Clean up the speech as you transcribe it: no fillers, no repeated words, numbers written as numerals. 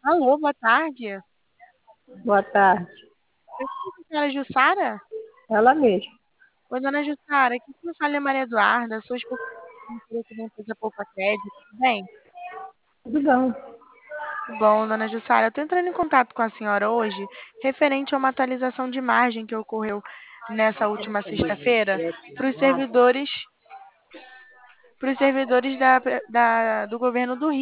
Alô, boa tarde. Boa tarde. Eu sou a senhora Jussara? Ela mesma. Oi, dona Jussara, aqui quem fala é Maria Eduarda, sou especialista aqui da empresa Poupa Crédito, tudo bem? Tudo bom. Bom, dona Jussara, eu estou entrando em contato com a senhora hoje, referente a uma atualização de margem que ocorreu nessa última sexta-feira para os servidores, do governo do Rio.